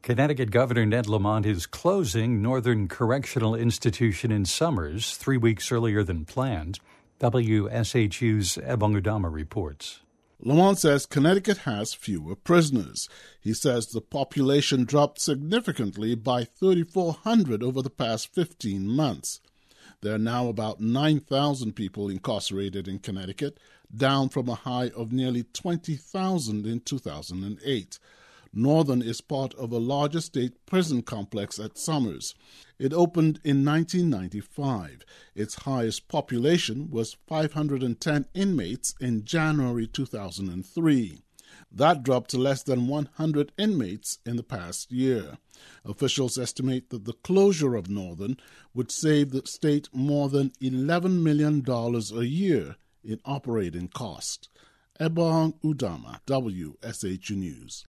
Connecticut Governor Ned Lamont is closing Northern Correctional Institution in Somers 3 weeks earlier than planned. WSHU's Ebong Udama reports. Lamont says Connecticut has fewer prisoners. He says the population dropped significantly by 3,400 over the past 15 months. There are now about 9,000 people incarcerated in Connecticut, down from a high of nearly 20,000 in 2008. Northern is part of a larger state prison complex at Somers. It opened in 1995. Its highest population was 510 inmates in January 2003. That dropped to less than 100 inmates in the past year. Officials estimate that the closure of Northern would save the state more than $11 million a year in operating cost. Ebong Udama, WSHU News.